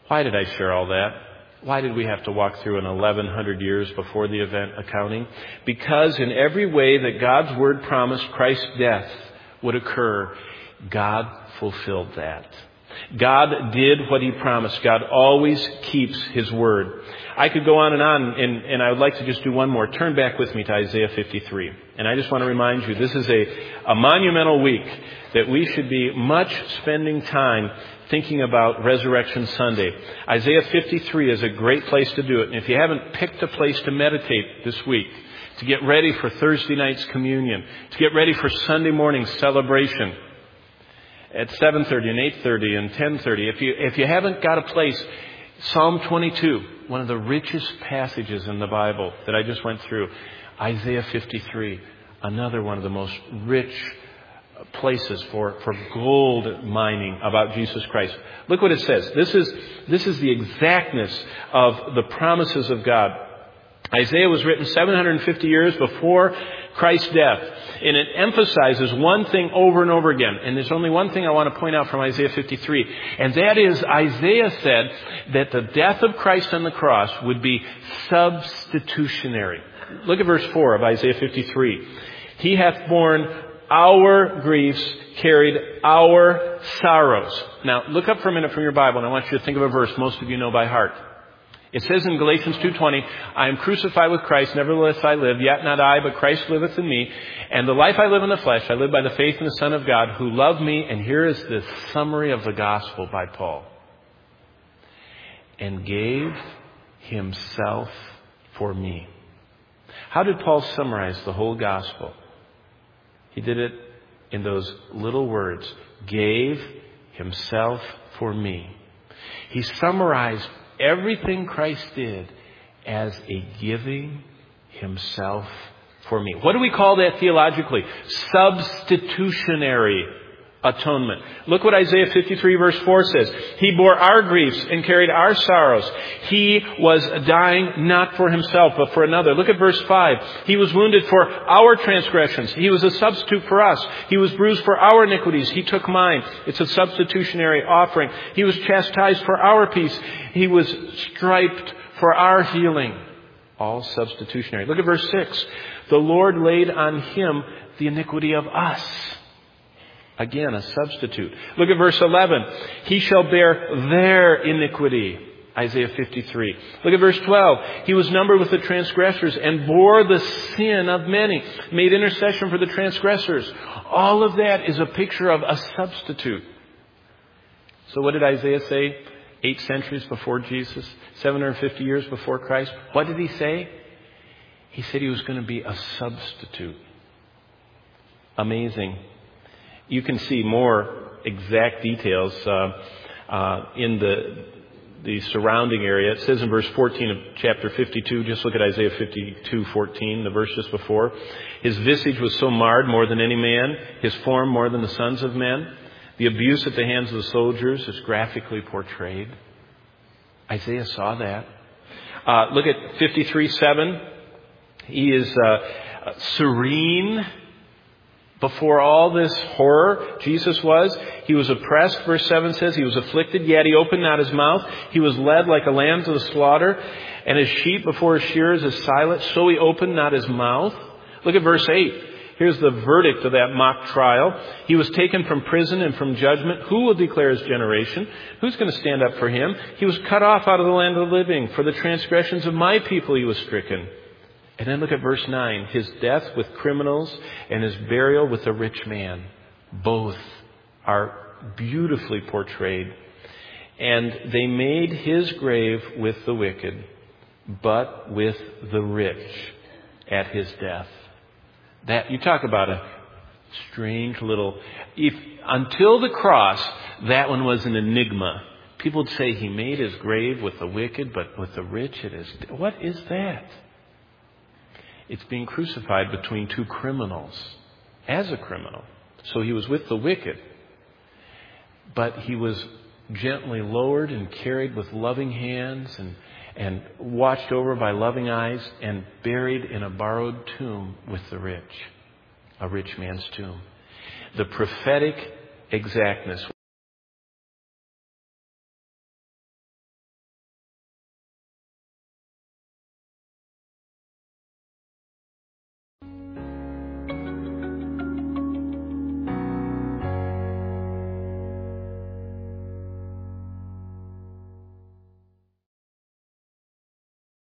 Why did I share all that? Why did we have to walk through an 1100 years before the event accounting? Because in every way that God's Word promised Christ's death would occur, God fulfilled that. God did what He promised. God always keeps His Word. I could go on, and I would like to just do one more. Turn back with me to Isaiah 53. And I just want to remind you, this is a monumental week that we should be much spending time thinking about Resurrection Sunday. Isaiah 53 is a great place to do it. And if you haven't picked a place to meditate this week, to get ready for Thursday night's communion, to get ready for Sunday morning's celebration at 7:30 and 8:30 and 10:30, if you haven't got a place, Psalm 22, one of the richest passages in the Bible that I just went through, Isaiah 53, another one of the most rich places for gold mining about Jesus Christ. Look what it says. This is the exactness of the promises of God. Isaiah was written 750 years before Christ's death. And it emphasizes one thing over and over again. And there's only one thing I want to point out from Isaiah 53. And that is, Isaiah said that the death of Christ on the cross would be substitutionary. Look at verse 4 of Isaiah 53. He hath borne our griefs, carried our sorrows. Now, look up for a minute from your Bible, and I want you to think of a verse most of you know by heart. It says in Galatians 2:20, I am crucified with Christ, nevertheless I live, yet not I, but Christ liveth in me. And the life I live in the flesh, I live by the faith in the Son of God, who loved me. And here is the summary of the gospel by Paul. And gave himself for me. How did Paul summarize the whole gospel? He did it in those little words, gave himself for me. He summarized everything Christ did as a giving himself for me. What do we call that theologically? Substitutionary atonement. Look what Isaiah 53 verse 4 says. He bore our griefs and carried our sorrows. He was dying not for himself, but for another. Look at verse 5. He was wounded for our transgressions. He was a substitute for us. He was bruised for our iniquities. He took mine. It's a substitutionary offering. He was chastised for our peace. He was striped for our healing. All substitutionary. Look at verse 6. The Lord laid on him the iniquity of us. Again, a substitute. Look at verse 11. He shall bear their iniquity. Isaiah 53. Look at verse 12. He was numbered with the transgressors and bore the sin of many. Made intercession for the transgressors. All of that is a picture of a substitute. So what did Isaiah say 8 centuries before Jesus? 750 years before Christ? What did he say? He said he was going to be a substitute. Amazing. You can see more exact details in the surrounding area. It says in verse 14 of chapter 52, just look at Isaiah 52:14, the verse just before. His visage was so marred more than any man, his form more than the sons of men. The abuse at the hands of the soldiers is graphically portrayed. Isaiah saw that. Look at 53:7. He is serene. Before all this horror, Jesus was. He was oppressed, verse 7 says. He was afflicted, yet he opened not his mouth. He was led like a lamb to the slaughter, and his sheep before his shearers is silent, so he opened not his mouth. Look at verse 8. Here's the verdict of that mock trial. He was taken from prison and from judgment. Who will declare his generation? Who's going to stand up for him? He was cut off out of the land of the living. For the transgressions of my people he was stricken. And then look at verse 9. His death with criminals and his burial with a rich man. Both are beautifully portrayed. And they made his grave with the wicked, but with the rich at his death. That, you talk about a strange little... Until the cross, that one was an enigma. People would say he made his grave with the wicked, but with the rich at his death. What is that? It's being crucified between two criminals, as a criminal. So he was with the wicked, but he was gently lowered and carried with loving hands and watched over by loving eyes and buried in a borrowed tomb with the rich, a rich man's tomb. The prophetic exactness.